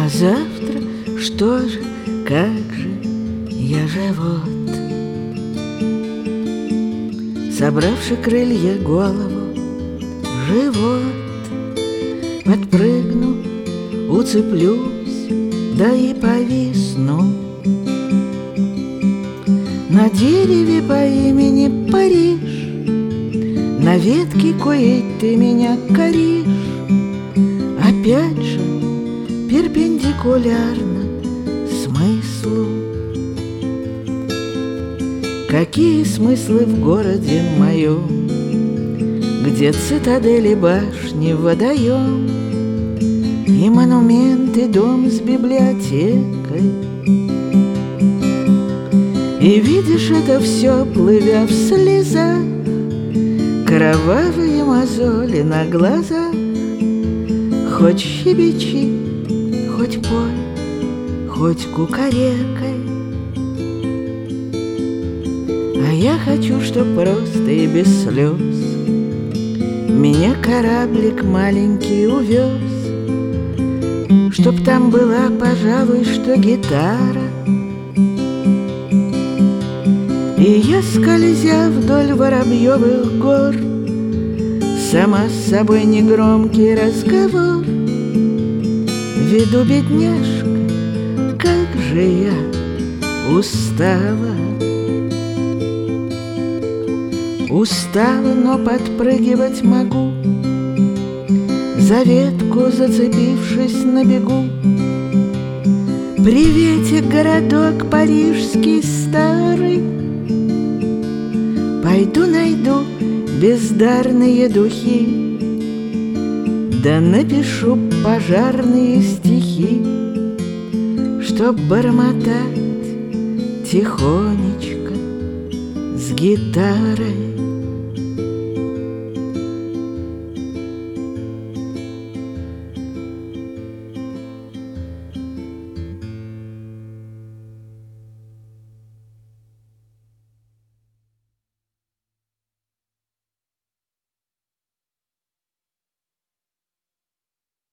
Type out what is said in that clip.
А завтра что же, как же я живот? Собравши крылья голову, живот, подпрыгну, уцеплюсь, да и повисну на дереве по имени Париж, на ветке, коей ты меня коришь, опять же перпендикулярно смыслу. Какие смыслы в городе моем, где цитадели, башни, водоем и монументы, дом с библиотекой? И видишь это все, плывя в слезах, кровавые мозоли на глазах. Хоть щебечи, хоть пой, хоть кукарекай, а я хочу, чтоб просто и без слез меня кораблик маленький увез, чтоб там была, пожалуй, что гитара, и я, скользя вдоль Воробьевых гор, сама с собой негромкий разговор веду, бедняжка, как же я устала. Устала, но подпрыгивать могу, за ветку зацепившись на бегу. Приветик, городок парижский старый, пойду найду бездарные духи, да напишу пожарные стихи, чтоб бормотать тихонечко с гитарой.